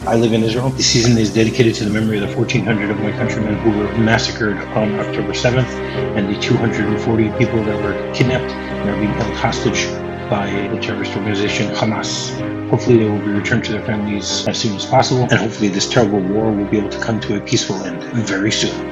I live in Israel. The season is dedicated to the memory of the 1,400 of my countrymen who were massacred on October 7th and the 240 people that were kidnapped and are being held hostage by the terrorist organization Hamas. Hopefully they will be returned to their families as soon as possible, and hopefully this terrible war will be able to come to a peaceful end very soon.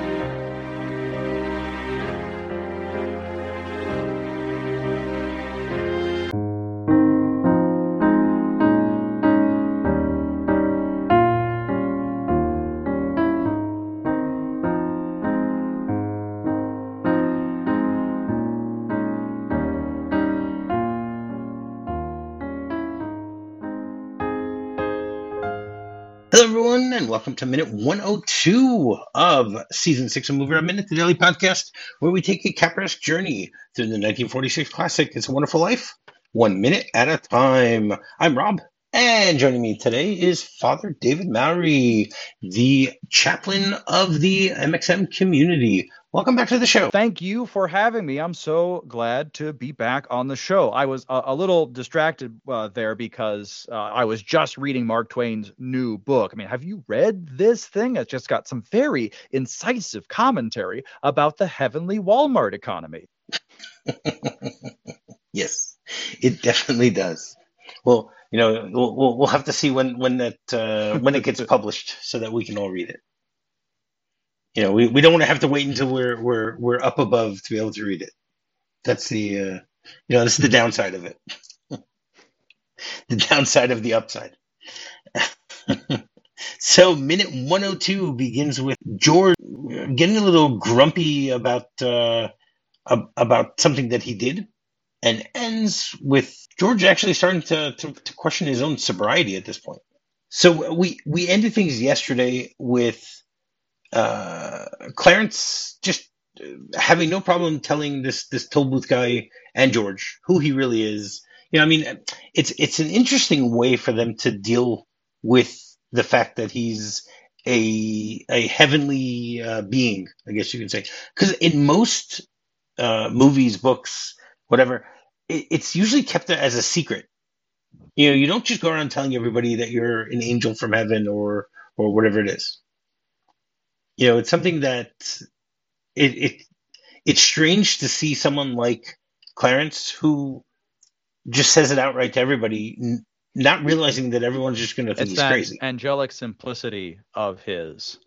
Hello, everyone, and welcome to minute 102 of season 6 of Movie Around Minute, the daily podcast, where we take a capper-esque journey through the 1946 classic It's a Wonderful Life, 1 minute at a time. I'm Rob, and joining me today is Father David Mowry, the chaplain of the MXM community. Welcome back to the show. Thank you for having me. I'm so glad to be back on the show. I was a little distracted there because I was just reading Mark Twain's new book. I mean, have you read this thing? It's just got some very incisive commentary about the heavenly Walmart economy. Yes, it definitely does. Well, we'll have to see when it gets published so that we can all read it. We don't want to have to wait until we're up above to be able to read it. That's this is the downside of it. The downside of the upside. So minute 102 begins with George getting a little grumpy about something that he did, and ends with George actually starting to question his own sobriety at this point. So we ended things yesterday with Clarence just having no problem telling this toll booth guy and George who he really is. It's an interesting way for them to deal with the fact that he's a heavenly being, I guess you could say. Because in most movies, books, whatever, it's usually kept as a secret. You don't just go around telling everybody that you're an angel from heaven or whatever it is. It's something that it's strange to see someone like Clarence who just says it outright to everybody, not realizing that everyone's just going to think he's crazy. It's that angelic simplicity of his.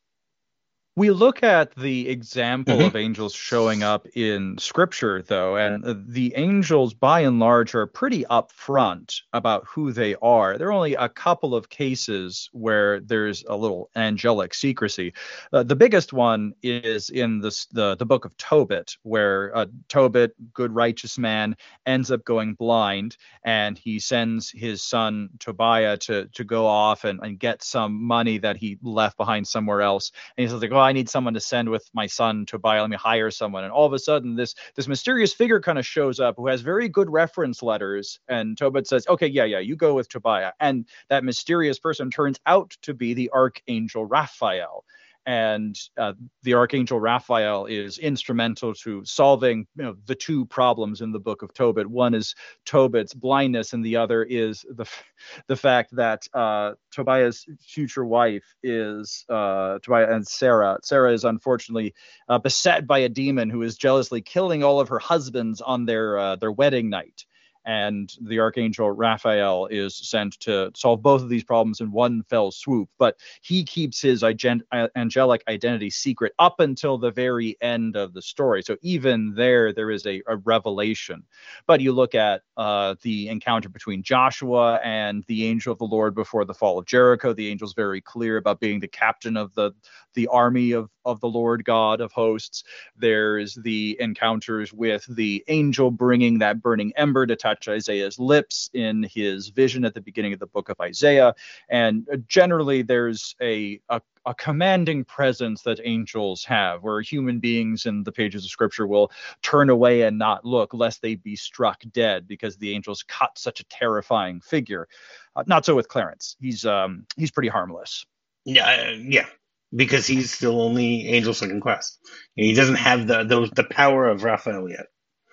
We look at the example of angels showing up in Scripture, though, and the angels, by and large, are pretty upfront about who they are. There are only a couple of cases where there's a little angelic secrecy. The biggest one is in the book of Tobit, where Tobit, good righteous man, ends up going blind, and he sends his son Tobiah to go off and get some money that he left behind somewhere else. And he's like, I need someone to send with my son Tobiah. Let me hire someone. And all of a sudden, this mysterious figure kind of shows up who has very good reference letters. And Tobit says, okay, yeah, you go with Tobiah. And that mysterious person turns out to be the Archangel Raphael. And the Archangel Raphael is instrumental to solving the two problems in the book of Tobit. One is Tobit's blindness, and the other is the fact that Tobiah's future wife is Tobiah and Sarah. Sarah is unfortunately beset by a demon who is jealously killing all of her husbands on their wedding night. And the Archangel Raphael is sent to solve both of these problems in one fell swoop. But he keeps his angelic identity secret up until the very end of the story. So even there is a revelation. But you look at the encounter between Joshua and the angel of the Lord before the fall of Jericho. The angel's very clear about being the captain of the army of the Lord God of hosts. There's the encounters with the angel bringing that burning ember to touch Isaiah's lips in his vision at the beginning of the book of Isaiah. And generally, there's a commanding presence that angels have, where human beings in the pages of Scripture will turn away and not look, lest they be struck dead, because the angels cut such a terrifying figure. Not so with Clarence. He's pretty harmless. Yeah. Because he's still only angel second class. He doesn't have the power of Raphael yet.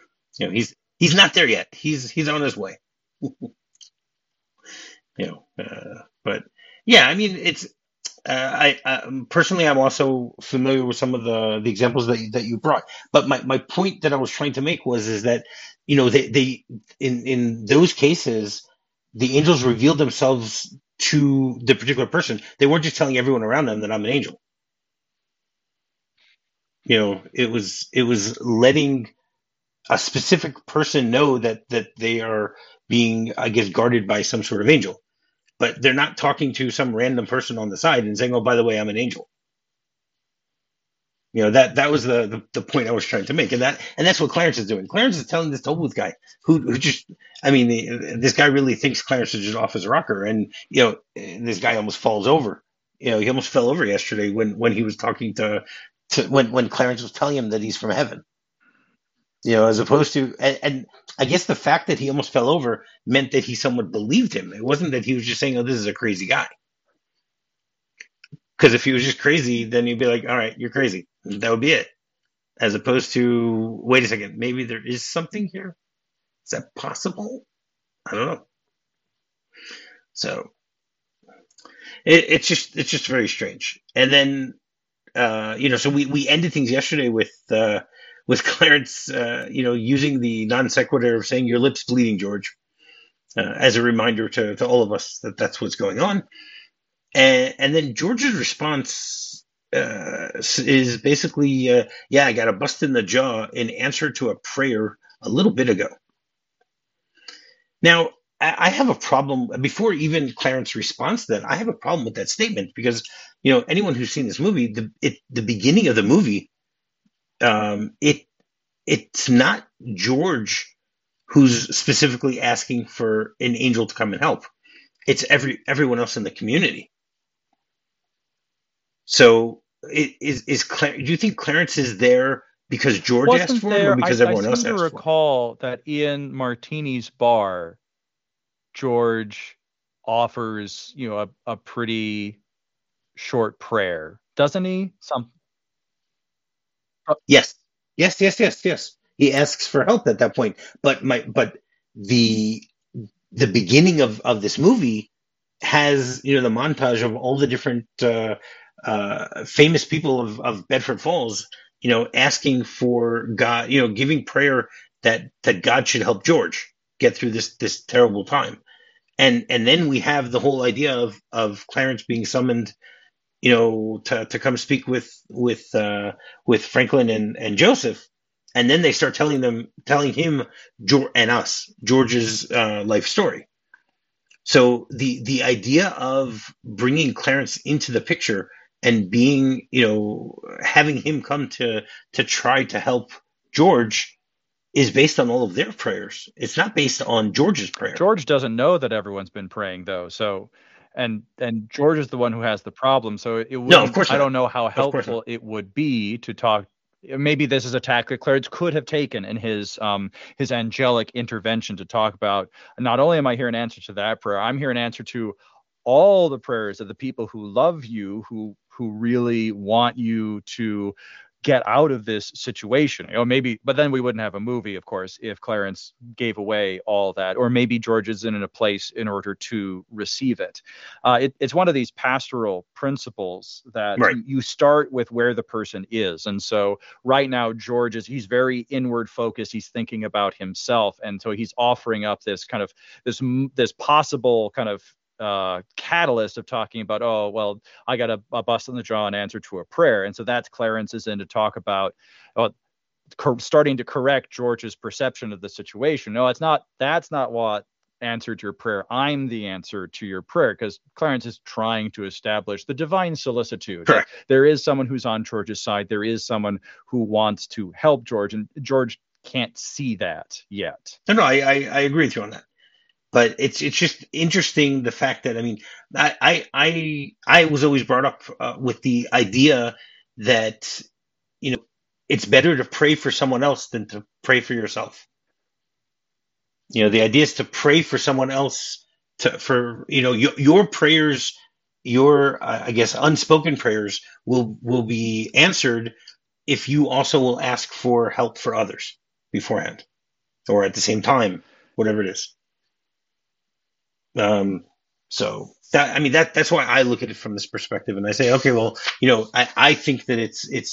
He's not there yet. He's on his way. But Yeah, I mean, it's personally, I'm also familiar with some of the examples that you brought. But my point that I was trying to make was is that they in those cases the angels revealed themselves to the particular person. They weren't just telling everyone around them that I'm an angel. It was letting a specific person know that they are being, I guess, guarded by some sort of angel. But they're not talking to some random person on the side and saying, "Oh, by the way, I'm an angel." That was the point I was trying to make, and that's what Clarence is doing. Clarence is telling this Tollbooth guy who just, I mean, this guy really thinks Clarence is just off his rocker, and this guy almost falls over. He almost fell over yesterday when he was talking to when Clarence was telling him that he's from heaven. As opposed to, and I guess the fact that he almost fell over meant that he somewhat believed him. It wasn't that he was just saying, "Oh, this is a crazy guy." Because if he was just crazy, then you'd be like, "All right, you're crazy." That would be it. As opposed to, wait a second, maybe there is something here. Is that possible? I don't know. So it's just very strange. And then so we ended things yesterday with Clarence using the non sequitur of saying your lips bleeding, George, as a reminder to all of us that that's what's going on. And then George's response is basically, yeah, I got a bust in the jaw in answer to a prayer a little bit ago. Now, I have a problem before even Clarence responds to that. I have a problem with that statement because anyone who's seen this movie, the beginning of the movie, it's not George who's specifically asking for an angel to come and help. It's everyone else in the community. So do you think Clarence is there because George asked Wasn't for him, or there? because I everyone seem else to asked for him? recall that in Martini's bar, George offers a pretty short prayer, doesn't he? Uh, Yes, yes, yes, yes, yes. He asks for help at that point, but the the beginning of this movie has the montage of all the different famous people of Bedford Falls, asking for God, giving prayer that God should help George get through this terrible time. And then we have the whole idea of Clarence being summoned, to come speak with Franklin and Joseph, and then they start telling him and us George's life story. So the idea of bringing Clarence into the picture and being, having him come to try to help George is based on all of their prayers. It's not based on George's prayer. George doesn't know that everyone's been praying though, so and George is the one who has the problem. So it No, of wouldn't. course I not. don't know how Of course not. helpful it would be to talk. Maybe this is a tactic Clarence could have taken in his angelic intervention to talk about. Not only am I here in answer to that prayer, I'm here in answer to all the prayers of the people who love you, who really want you to get out of this situation. Maybe, but then we wouldn't have a movie, of course, if Clarence gave away all that, or maybe George is in a place in order to receive it. It's one of these pastoral principles that Right. you start with where the person is. And so right now, he's very inward focused. He's thinking about himself. And so he's offering up this kind of, this possible kind of catalyst of talking about, oh, well, I got a bust in the jaw in answer to a prayer. And so that's Clarence is in to talk about starting to correct George's perception of the situation. No, that's not what answered your prayer. I'm the answer to your prayer, because Clarence is trying to establish the divine solicitude. Correct. There is someone who's on George's side. There is someone who wants to help George, and George can't see that yet. No, I agree with you on that. But it's just interesting the fact that, I mean, I was always brought up with the idea that it's better to pray for someone else than to pray for yourself. The idea is to pray for someone else, for your prayers, your I guess unspoken prayers will be answered if you also will ask for help for others beforehand or at the same time, whatever it is. Um, So that, I mean, that's why I look at it from this perspective, and I say, okay, well, I think that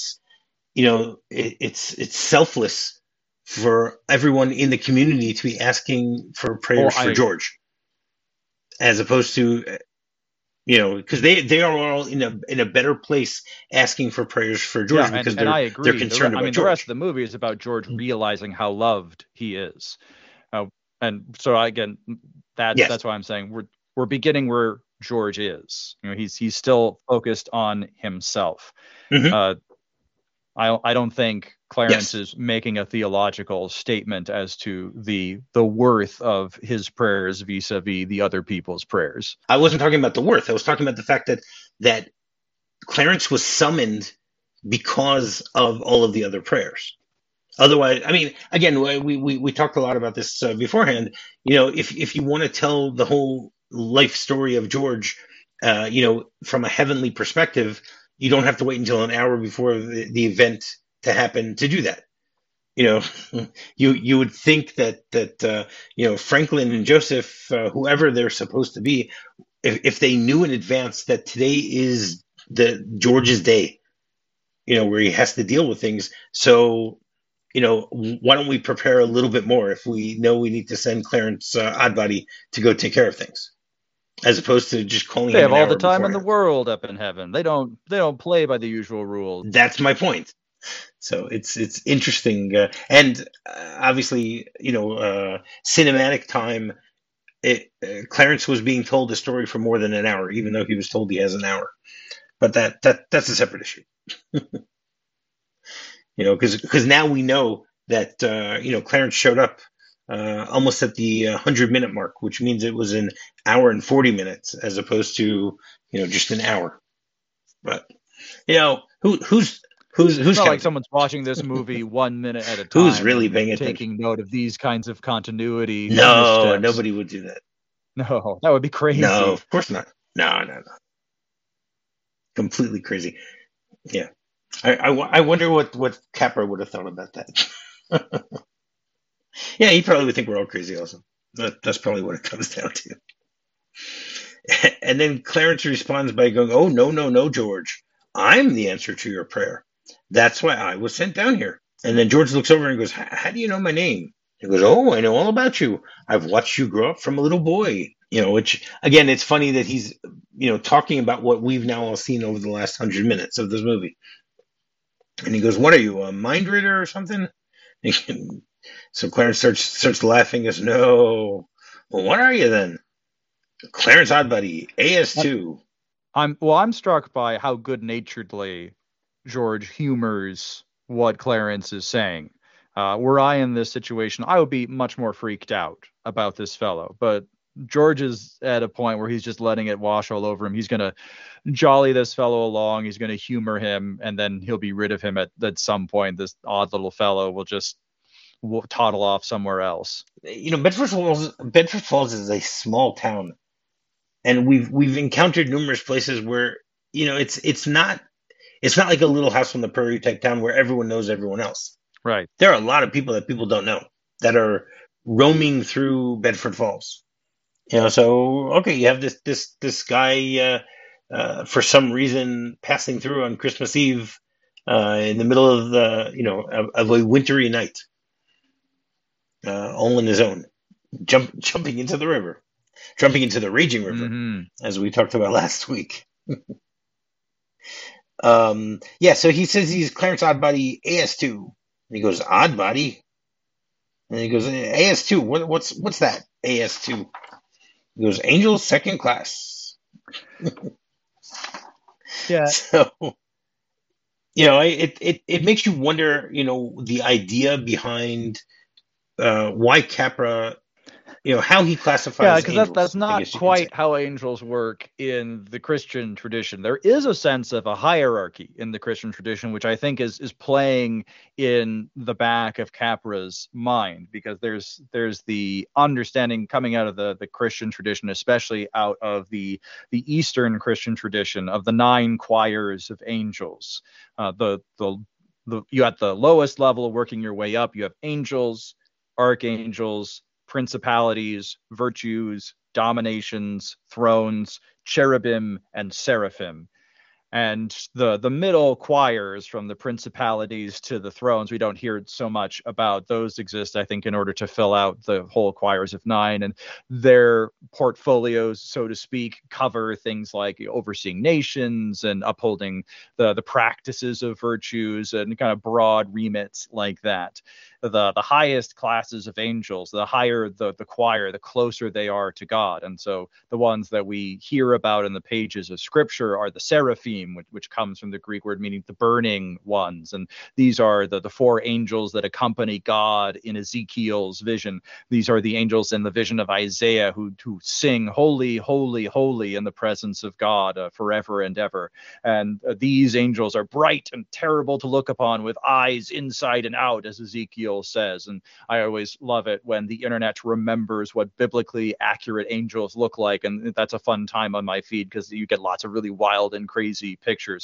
it's selfless for everyone in the community to be asking for Oh, prayers I for agree. George, as opposed to, because they are all in a better place asking for prayers for Yeah, George because and I they're agree. concerned I about mean, the rest of George. the movie is about George realizing how loved he is. Uh, and so again, Yes. that's why I'm saying we're beginning where George is. He's still focused on himself. Hmm. Uh, I don't think Clarence Yes. is making a theological statement as to the worth of his prayers vis-a-vis the other people's prayers. I wasn't talking about the worth. I was talking about the fact that Clarence was summoned because of all of the other prayers. Otherwise, I mean, again, we talked a lot about this beforehand. If you want to tell the whole life story of George, from a heavenly perspective, you don't have to wait until an hour before the event to happen to do that. You know, you would think that Franklin and Joseph, whoever they're supposed to be, if they knew in advance that today is the George's day, where he has to deal with things. So, why don't we prepare a little bit more if we know we need to send Clarence Oddbody to go take care of things, as opposed to just calling They him have an all the hour time in the beforehand. world up in heaven. They don't play by the usual rules. That's my point. So it's interesting, and obviously, cinematic time. Clarence was being told the story for more than an hour, even though he was told he has an hour. But that's a separate issue. Because now we know that Clarence showed up almost at the 100-minute mark, which means it was an hour and 40 minutes as opposed to just an hour. But who's It's not like counting? someone's watching this movie 1 minute at a Who's time really and paying attention? taking note of these kinds of continuity No, missteps. nobody would do that. No, that would be No, crazy. of course not. No, no, no. Completely crazy. Yeah. I wonder what Capra would have thought about that. Yeah, he probably would think we're all crazy also. That's probably what it comes down to. And then Clarence responds by going, "Oh, no, no, no, George. I'm the answer to your prayer. That's why I was sent down here." And then George looks over and goes, "How do you know my name?" He goes, "Oh, I know all about you. I've watched you grow up from a little boy." Which, again, it's funny that he's, talking about what we've now all seen over the last 100 minutes of this movie. And he goes, "What are you, a mind reader or something?" So Clarence starts laughing. Goes, "No. Well, what are you then?" "Clarence Oddbody, AS2." I'm struck by how good-naturedly George humors what Clarence is saying. Were I in this situation, I would be much more freaked out about this fellow. But George is at a point where he's just letting it wash all over him. He's going to jolly this fellow along. He's going to humor him, and then he'll be rid of him at some point. This odd little fellow will just toddle off somewhere else. Bedford Falls is a small town, and we've encountered numerous places where it's not like a Little House on the Prairie type town where everyone knows everyone else. Right. There are a lot of people that people don't know that are roaming through Bedford Falls. So okay, you have this guy for some reason passing through on Christmas Eve in the middle of of a wintry night, all on his own, jumping into the river, jumping into the raging river, Mm-hmm. as we talked about last week. Yeah, so he says he's Clarence Oddbody AS2. And he goes, "Oddbody?" And he goes, "AS2, what's that? AS2." He goes, "Angels second class." Yeah. So, it makes you wonder, the idea behind why Capra, how he Yeah, classifies because that's angels, I not guess you can say. quite how angels work in the Christian tradition. There is a sense of a hierarchy in the Christian tradition, which I think is playing in the back of Capra's mind, because there's the understanding coming out of the Christian tradition, especially out of the Eastern Christian tradition of the 9 choirs of angels. You at the lowest level, working your way up, you have angels, archangels, principalities, virtues, dominations, thrones, cherubim, and seraphim. And the middle choirs from the principalities to the thrones, we don't hear so much about. Those exist, I think, in order to fill out the whole choirs of nine, and their portfolios, so to speak, cover things like overseeing nations and upholding the practices of virtues and kind of broad remits like that. The highest classes of angels, the higher the choir, the closer they are to God. And so the ones that we hear about in the pages of scripture are the seraphim, which comes from the Greek word meaning the burning ones. And these are the four angels that accompany God in Ezekiel's vision. These are the angels in the vision of Isaiah who sing holy, holy, holy in the presence of God forever and ever. And these angels are bright and terrible to look upon, with eyes inside and out, as Ezekiel says. And I always love it when the internet remembers what biblically accurate angels look like, and that's a fun time on my feed because you get lots of really wild and crazy pictures.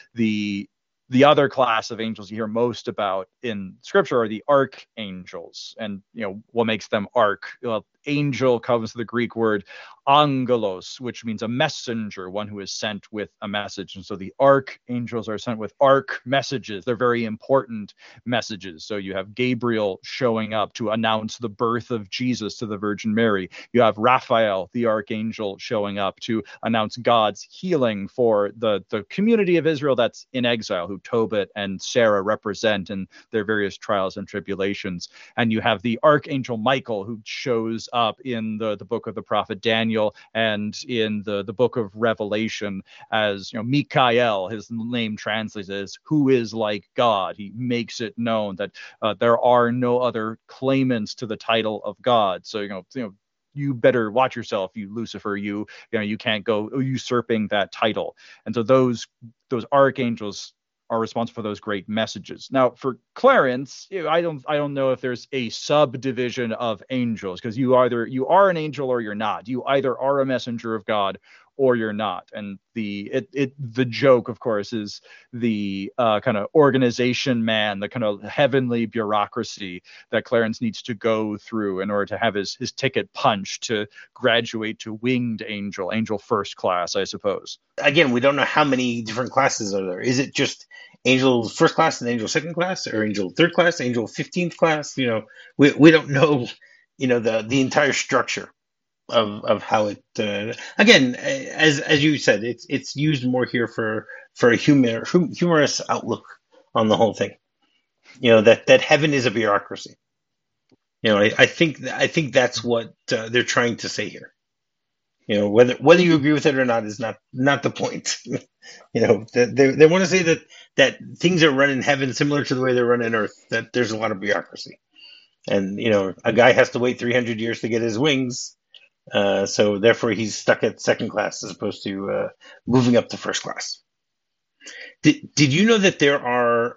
The other class of angels you hear most about in scripture are the archangels. And what makes them arch? Well, angel comes from the Greek word angelos, which means a messenger, one who is sent with a message. And so the archangels are sent with arch messages. They're very important messages. So you have Gabriel showing up to announce the birth of Jesus to the Virgin Mary. You have Raphael, the archangel, showing up to announce God's healing for the community of Israel that's in exile, who Tobit and Sarah represent in their various trials and tribulations. And you have the archangel Michael, who shows up in the book of the prophet Daniel and in the book of Revelation as Mikael. His name translates as who is like God. He makes it known that there are no other claimants to the title of God. So you better watch yourself, you Lucifer. You can't go usurping that title. And so those archangels are responsible for those great messages. Now, for Clarence, I don't know if there's a subdivision of angels, because you are an angel or you're not. You either are a messenger of God or you're not. And the joke, of course, is the kind of organization man, the kind of heavenly bureaucracy that Clarence needs to go through in order to have his ticket punched to graduate to winged angel first class, I suppose. Again, we don't know how many different classes are there. Is it just angel first class and angel second class, or angel third class, angel 15th class? We don't know, the entire structure of how it. Again, as you said, it's used more here for a humorous outlook on the whole thing. That heaven is a bureaucracy. I think that's what they're trying to say here. Whether you agree with it or not is not the point. They want to say that things are run in heaven similar to the way they're run in earth, that there's a lot of bureaucracy. And, a guy has to wait 300 years to get his wings. So therefore he's stuck at second class as opposed to moving up to first class. Did you know that there are,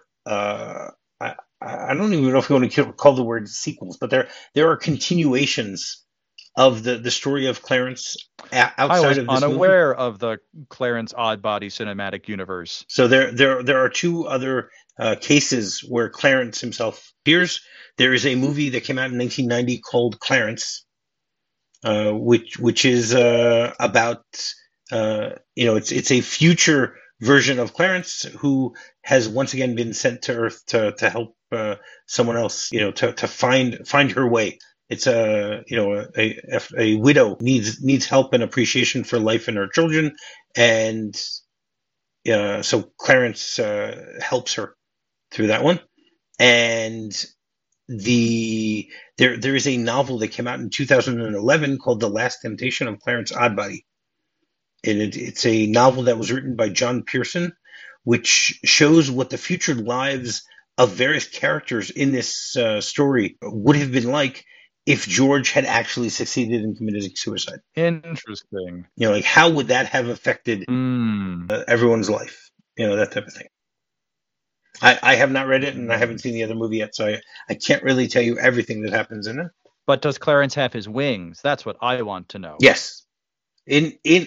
I don't even know if you want to call the word sequels, but there are continuations of the story of Clarence outside of this movie? I was unaware of the Clarence Oddbody cinematic universe. So there are two other cases where Clarence himself appears. There is a movie that came out in 1990 called Clarence, which is about it's a future version of Clarence who has once again been sent to Earth to help someone else, to find her way. It's a widow needs help and appreciation for life and her children, and so Clarence helps her through that one. And there is a novel that came out in 2011 called The Last Temptation of Clarence Oddbody, and it's a novel that was written by John Pearson, which shows what the future lives of various characters in this story would have been like if George had actually succeeded in committing suicide. Interesting. Like how would that have affected everyone's life? That type of thing. I have not read it, and I haven't seen the other movie yet, so I can't really tell you everything that happens in it. But does Clarence have his wings? That's what I want to know. Yes. In the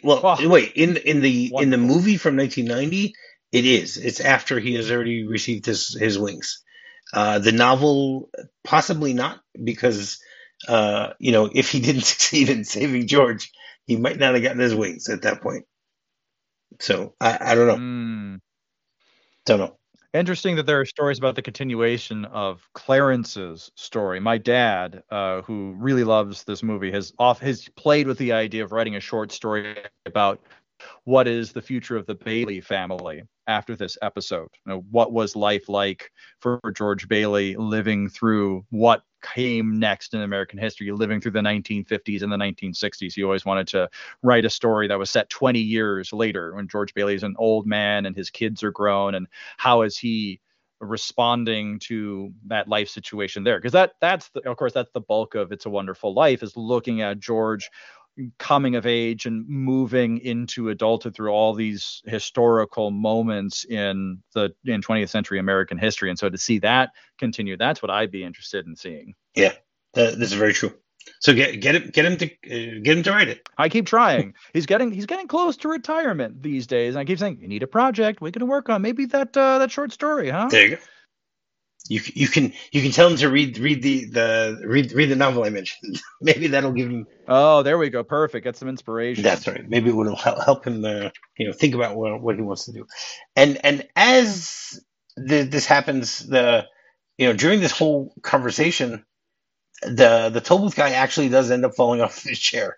movie from 1990, it is. It's after he has already received his wings. The novel, possibly not, because if he didn't succeed in saving George, he might not have gotten his wings at that point. So I don't know. Don't know. Interesting that there are stories about the continuation of Clarence's story. My dad, who really loves this movie, has played with the idea of writing a short story about what is the future of the Bailey family after this episode. What was life like for George Bailey living through what came next in American history, living through the 1950s and the 1960s. He always wanted to write a story that was set 20 years later when George Bailey is an old man and his kids are grown, and how is he responding to that life situation there? Because that's the bulk of It's a Wonderful Life, is looking at George coming of age and moving into adulthood through all these historical moments in 20th century American history. And so to see that continue, that's what I'd be interested in seeing. Yeah, that's very true. So get him to write it. I keep trying. He's getting close to retirement these days, and I keep saying, you need a project we can work on. Maybe that short story, huh? There you go. You can tell him to read the novel I mentioned. Maybe that'll give him. Oh, there we go. Perfect. Get some inspiration. That's right. Maybe it will help him. Think about what he wants to do. And as this happens, during this whole conversation, the Tollbooth guy actually does end up falling off his chair.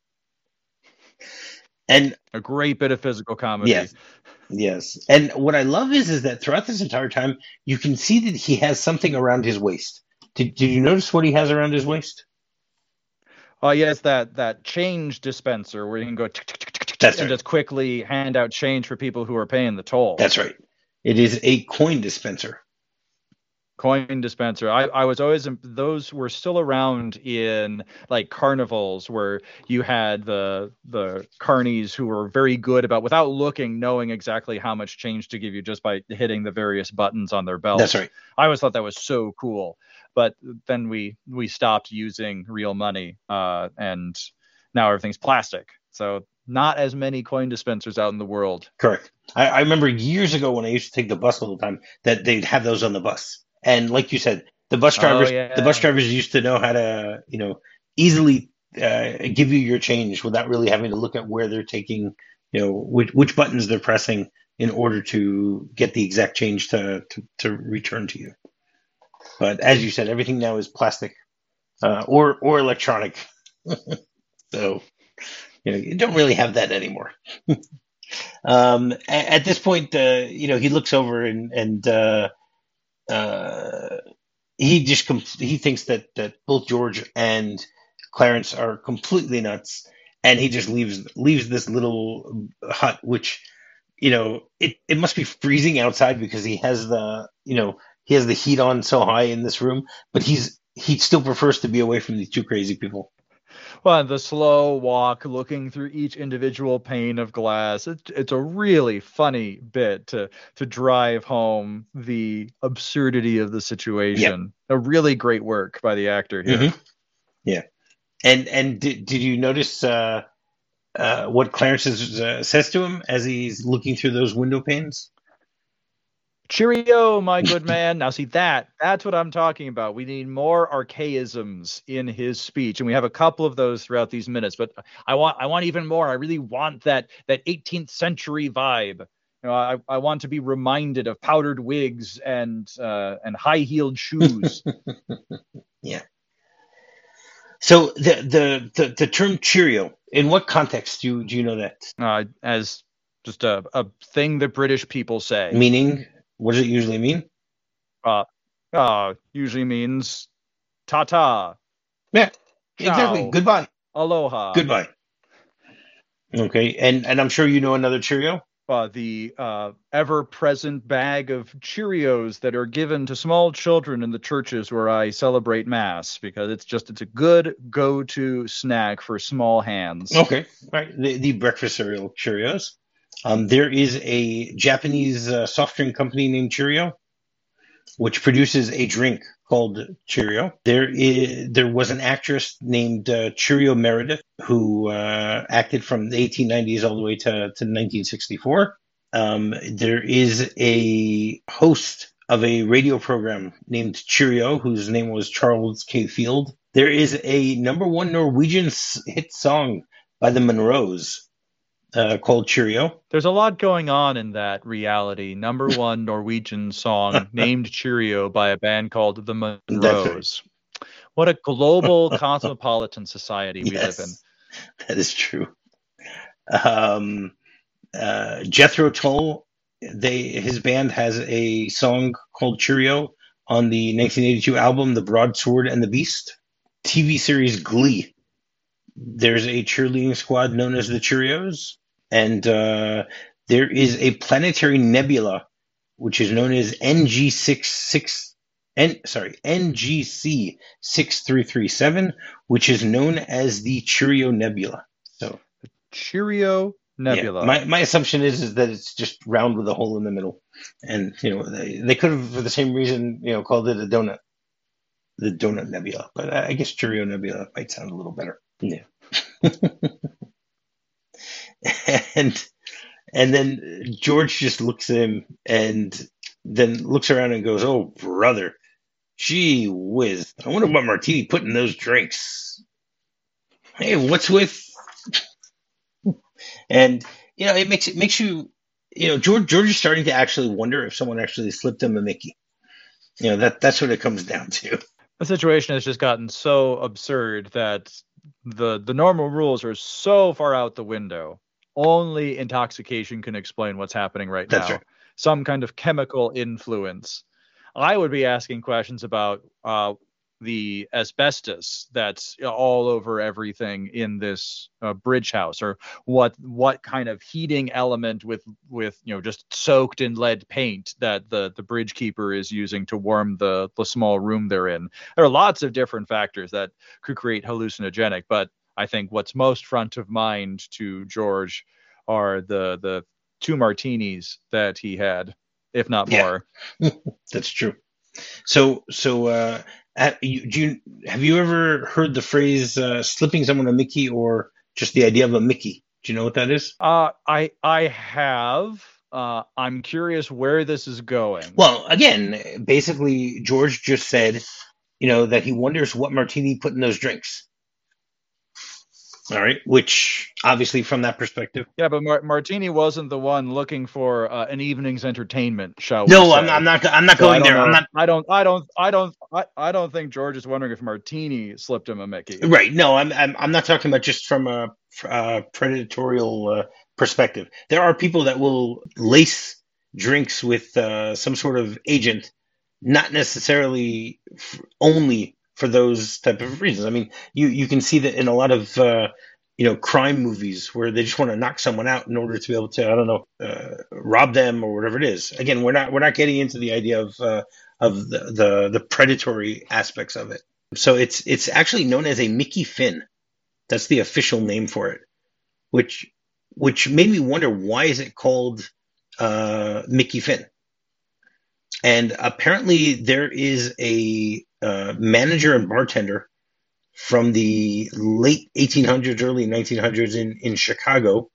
And a great bit of physical comedy. Yes. And what I love is that throughout this entire time, you can see that he has something around his waist. Did you notice what he has around his waist? Oh, yes, that change dispenser where you can go and just quickly hand out change for people who are paying the toll. That's right. It is a coin dispenser. Coin dispenser. I was always, those were still around in like carnivals where you had the carnies who were very good about, without looking, knowing exactly how much change to give you just by hitting the various buttons on their belt. That's right. I always thought that was so cool. But then we stopped using real money, and now everything's plastic. So not as many coin dispensers out in the world. Correct. I remember years ago when I used to take the bus all the time that they'd have those on the bus. And like you said, the bus drivers used to know how to, easily give you your change without really having to look at where they're taking, which buttons they're pressing in order to get the exact change to return to you. But as you said, everything now is plastic or electronic. So, you don't really have that anymore. At this point, he looks over and he thinks that both George and Clarence are completely nuts, and he just leaves this little hut, which it must be freezing outside because he has the heat on so high in this room, but he still prefers to be away from these two crazy people. Well, the slow walk, looking through each individual pane of glass. It's a really funny bit to drive home the absurdity of the situation. Yep. A really great work by the actor here. Mm-hmm. Yeah. And did you notice what Clarence says to him as he's looking through those window panes? Cheerio, my good man. Now, see, that's what I'm talking about. We need more archaisms in his speech, and we have a couple of those throughout these minutes. But I want even more. I really want that 18th century vibe. I want to be reminded of powdered wigs and high-heeled shoes. Yeah. So the term Cheerio, in what context do you know that? As just a thing that British people say. Meaning? What does it usually mean? Usually means ta-ta. Yeah, exactly. Ciao. Goodbye. Aloha. Goodbye. Okay, and I'm sure you know another Cheerio? The ever-present bag of Cheerios that are given to small children in the churches where I celebrate Mass, because it's a good go-to snack for small hands. Okay, right. The breakfast cereal Cheerios. There is a Japanese soft drink company named Cheerio, which produces a drink called Cheerio. There was an actress named Cheerio Meredith who acted from the 1890s all the way to 1964. There is a host of a radio program named Cheerio, whose name was Charles K. Field. There is a number one Norwegian hit song by the Monroes called Cheerio. There's a lot going on in that reality. Number one Norwegian song named Cheerio by a band called the That's right. Monroes. What a global cosmopolitan society we live in. That is true. Jethro Tull, his band has a song called Cheerio on the 1982 album The Broadsword and the Beast. TV series Glee. There's a cheerleading squad known as the Cheerios, and there is a planetary nebula which is known as NGC 6337, which is known as the Cheerio Nebula. So Cheerio Nebula. Yeah, my assumption is that it's just round with a hole in the middle, and they could have, for the same reason, called it a donut, the Donut Nebula. But I guess Cheerio Nebula might sound a little better. Yeah. and then George just looks at him and then looks around and goes, "Oh, brother, gee whiz! I wonder what Martini put in those drinks. Hey, what's with?" And it makes you, George is starting to actually wonder if someone actually slipped him a Mickey. That's what it comes down to. The situation has just gotten so absurd that the normal rules are so far out the window. Only intoxication can explain what's happening right now. Right. Some kind of chemical influence. I would be asking questions about the asbestos that's all over everything in this bridge house, or what kind of heating element with just soaked in lead paint that the bridge keeper is using to warm the small room they're in. There are lots of different factors that could create hallucinogenic, but I think what's most front of mind to George are the 2 martinis that he had, if not more. That's true. So have you ever heard the phrase slipping someone a Mickey, or just the idea of a Mickey? Do you know what that is? I have. I'm curious where this is going. Well, again, basically, George just said, that he wonders what Martini put in those drinks. All right, which obviously from that perspective. Yeah, but Martini wasn't the one looking for an evening's entertainment, shall we say? No, I'm not going there. I don't think George is wondering if Martini slipped him a Mickey. Right. No, I'm not talking about just from a predatorial perspective. There are people that will lace drinks with some sort of agent, not necessarily only for those type of reasons. I mean, you can see that in a lot of crime movies where they just want to knock someone out in order to be able to, rob them or whatever it is. Again, we're not getting into the idea of the predatory aspects of it. So it's actually known as a Mickey Finn. That's the official name for it, which made me wonder, why is it called Mickey Finn? And apparently there is a manager and bartender from the late 1800s, early 1900s in Chicago,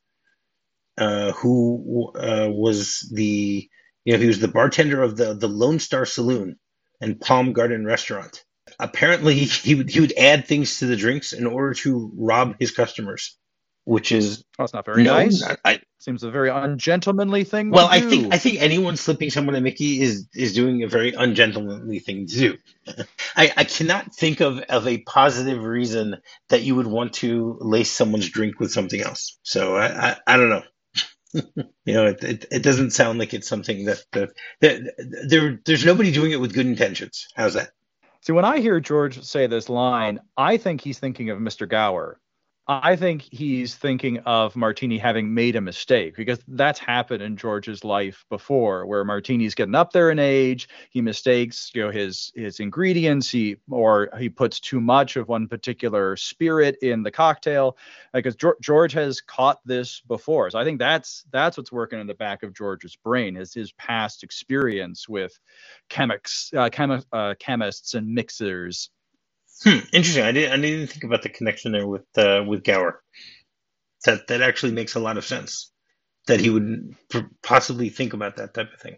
who was he was the bartender of the Lone Star Saloon and Palm Garden Restaurant. Apparently, he would add things to the drinks in order to rob his customers, which is that's not very nice. Seems a very ungentlemanly thing. Well, I think anyone slipping someone a Mickey is doing a very ungentlemanly thing to do. I cannot think of a positive reason that you would want to lace someone's drink with something else. So I don't know. It doesn't sound like it's something that there's nobody doing it with good intentions. How's that? See, when I hear George say this line, I think he's thinking of Mr. Gower. I think he's thinking of Martini having made a mistake, because that's happened in George's life before, where Martini's getting up there in age, he mistakes, his ingredients, he puts too much of one particular spirit in the cocktail, because George has caught this before. So I think that's what's working in the back of George's brain, is his past experience with chemists and mixers. Interesting. I didn't think about the connection there with Gower. That actually makes a lot of sense. That he would possibly think about that type of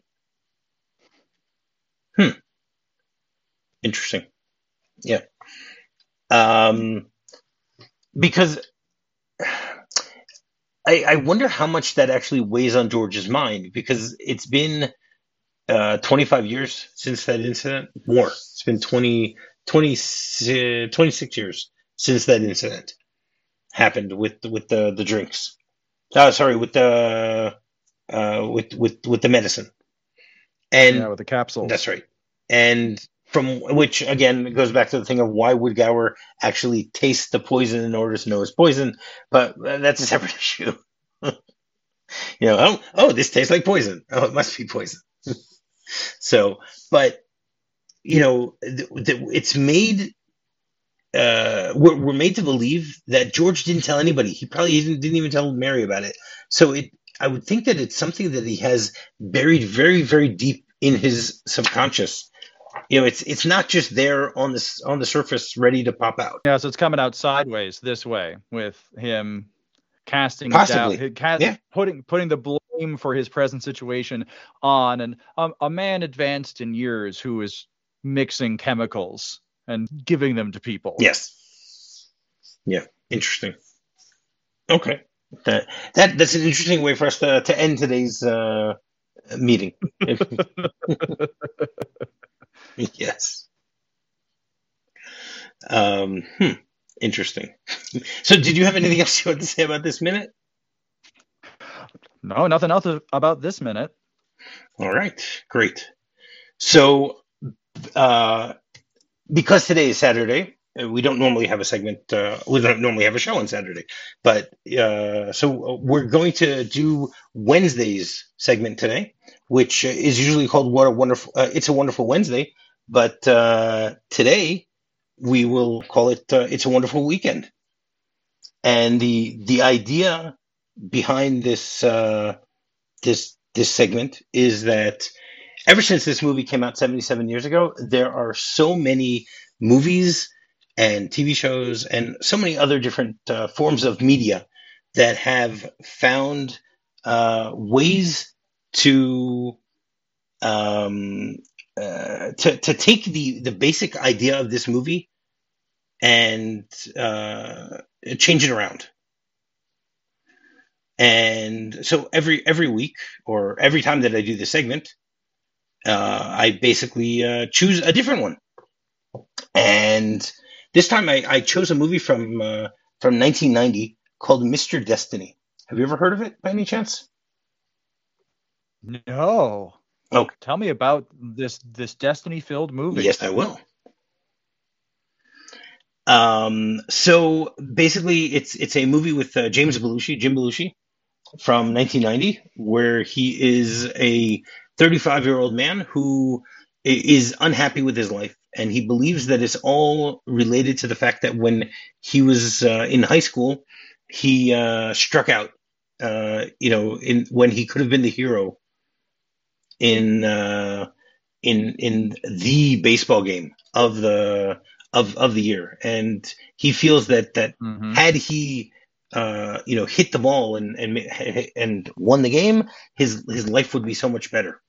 thing. Interesting. Yeah. um, because I wonder how much that actually weighs on George's mind, because it's been 25 years since that incident. More. It's been 26 years since that incident happened with the drinks. Sorry, with the with the medicine. Yeah, And with the capsules. that's right. And from which again goes back to the thing of why would Gower actually taste the poison in order to know it's poison? But that's a separate issue. Oh, this tastes like poison. Oh, it must be poison. So, but it's made. We're made to believe that George didn't tell anybody. He probably didn't even tell Mary about it. So I would think that it's something that he has buried very, very deep in his subconscious. It's not just there on the surface, ready to pop out. Yeah, so it's coming out sideways this way with him casting Possibly, doubt, yeah, putting the blame for his present situation on a man advanced in years who is mixing chemicals and giving them to people. yes, yeah, interesting. Okay, that's an interesting way for us to end today's meeting. Yes. Um, hmm, Interesting. So, did you have anything else you want to say about this minute? No, nothing else about this minute. All right, great. So, uh, because today is Saturday, we don't normally have a segment. We don't normally have a show on Saturday, but so we're going to do Wednesday's segment today, which is usually called "What a Wonderful." It's a Wonderful Wednesday, but today we will call it "It's a Wonderful Weekend." And the idea behind this segment is that ever since this movie came out 77 years ago, there are so many movies and TV shows and so many other different forms of media that have found ways to to take the basic idea of this movie and change it around. And so every week or every time that I do this segment, I basically choose a different one. And this time I chose a movie from 1990 called Mr. Destiny. Have you ever heard of it by any chance? No. Oh, Tell me about this destiny-filled movie. yes, I will. So basically, it's a movie with Jim Belushi, from 1990, where he is a 35-year-old man who is unhappy with his life, and he believes that it's all related to the fact that when he was in high school, he struck out. In when he could have been the hero in in the baseball game of the year, and he feels that Mm-hmm. had he hit the ball and won the game, his life would be so much better.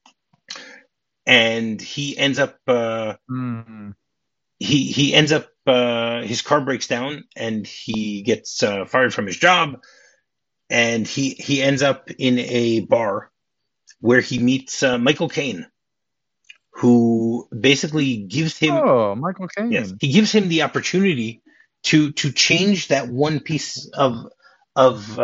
And he ends up Mm-hmm. he ends up his car breaks down and he gets fired from his job, and he ends up in a bar where he meets Michael Caine, who basically gives him Oh, Michael yes, Caine. he gives him the opportunity to change that one piece of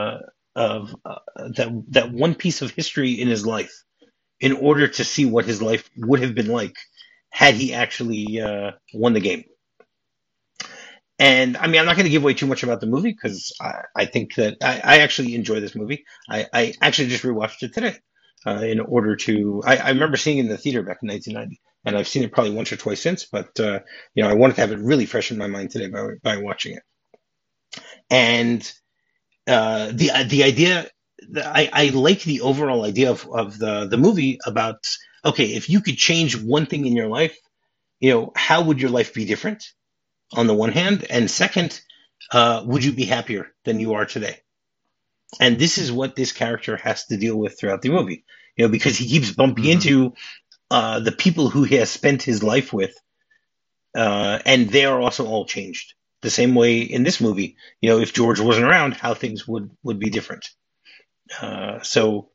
that one piece of history in his life in order to see what his life would have been like had he actually won the game. And I mean, I'm not going to give away too much about the movie because I think that I actually enjoy this movie. I actually just rewatched it today in order to. I remember seeing it in the theater back in 1990, and I've seen it probably once or twice since. But I wanted to have it really fresh in my mind today by watching it. And the idea, I like the overall idea of the movie about, okay, if you could change one thing in your life, how would your life be different? On the one hand, and second, would you be happier than you are today? And this is what this character has to deal with throughout the movie, because he keeps bumping Mm-hmm. into the people who he has spent his life with, And they are also all changed. The same way in this movie, if George wasn't around, how things would be different. So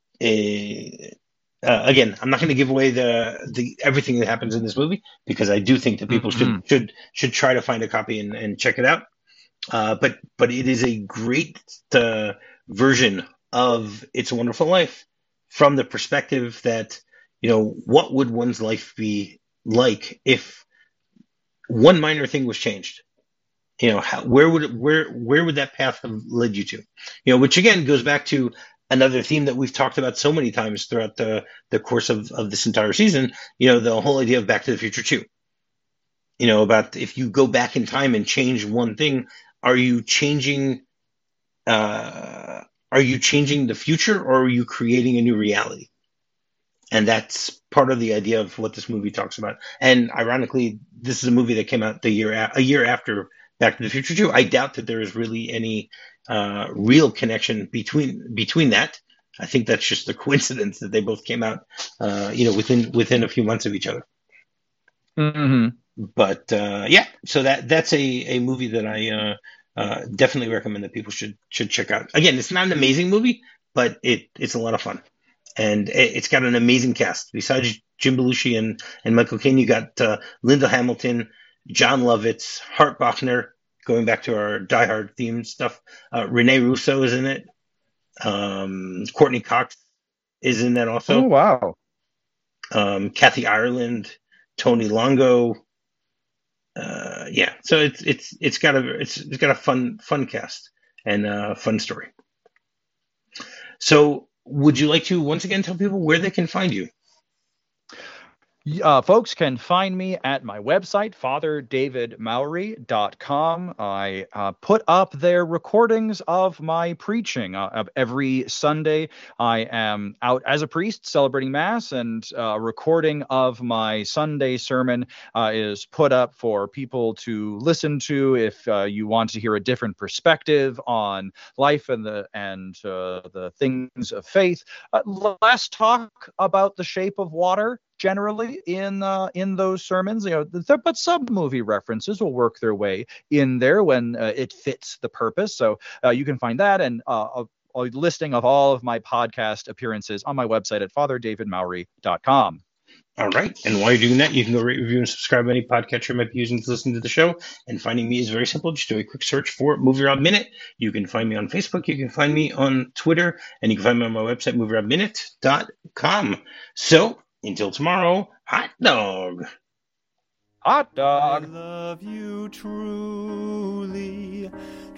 again, I'm not going to give away the everything that happens in this movie, because I do think that people should try to find a copy and check it out. But it is a great version of It's a Wonderful Life from the perspective that, what would one's life be like if one minor thing was changed? Where would that path have led you to? Which again goes back to another theme that we've talked about so many times throughout the course of this entire season. The whole idea of Back to the Future 2. About if you go back in time and change one thing, are you changing the future, or are you creating a new reality? And that's part of the idea of what this movie talks about. And ironically, this is a movie that came out a year after Back to the Future 2. I doubt that there is really any real connection between that. I think that's just a coincidence that they both came out, within a few months of each other. Mm-hmm. But yeah, so that's a movie that I definitely recommend that people should check out. Again, it's not an amazing movie, but it's a lot of fun, and it's got an amazing cast. Besides Jim Belushi and Michael Caine, you got Linda Hamilton, John Lovitz, Hart Bochner, going back to our Die Hard theme stuff. Rene Russo is in it. Courtney Cox is in that also. Oh wow. Kathy Ireland, Tony Longo. Yeah, so it's got a fun cast and a fun story. So, would you like to once again tell people where they can find you? Folks can find me at my website, fatherdavidmowry.com. I put up there recordings of my preaching. Every Sunday, I am out as a priest celebrating Mass, and a recording of my Sunday sermon is put up for people to listen to if you want to hear a different perspective on life and the things of faith. Less talk about the shape of water generally in those sermons, but some movie references will work their way in there when it fits the purpose. So you can find that and a listing of all of my podcast appearances on my website at fatherdavidmowry.com. All right. And while you're doing that, you can go rate, review, and subscribe to any podcatcher you might be using to listen to the show. And finding me is very simple. Just do a quick search for Movie Rob Minute. You can find me on Facebook. You can find me on Twitter. And you can find me on my website, movierobminute.com. So, until tomorrow, hot dog. Hot dog. I love you truly,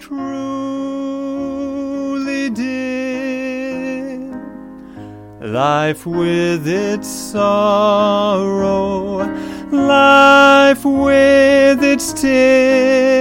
truly, dear. Life with its sorrow, life with its tears.